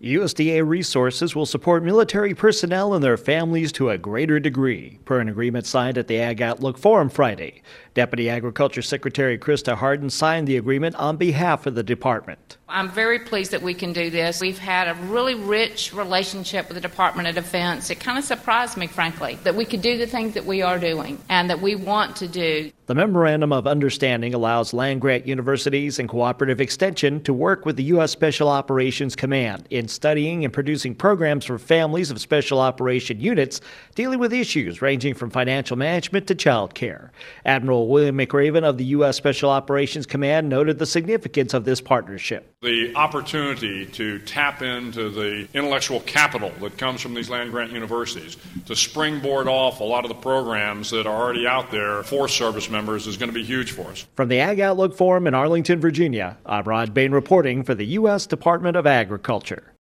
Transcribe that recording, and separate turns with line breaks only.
USDA resources will support military personnel and their families to a greater degree, per an agreement signed at the Ag Outlook Forum Friday. Deputy Agriculture Secretary Krista Harden signed the agreement on behalf of the department.
I'm very pleased that we can do this. We've had a really rich relationship with the Department of Defense. It kind of surprised me, frankly, that we could do the things that we are doing and that we want to do.
The Memorandum of Understanding allows land-grant universities and cooperative extension to work with the U.S. Special Operations Command in studying and producing programs for families of special operation units dealing with issues ranging from financial management to child care. Admiral William McRaven of the U.S. Special Operations Command noted the significance of this partnership.
The opportunity to tap into the intellectual capital that comes from these land-grant universities to springboard off a lot of the programs that are already out there for service members is going to be huge for us.
From the Ag Outlook Forum in Arlington, Virginia, I'm Rod Bain reporting for the U.S. Department of Agriculture.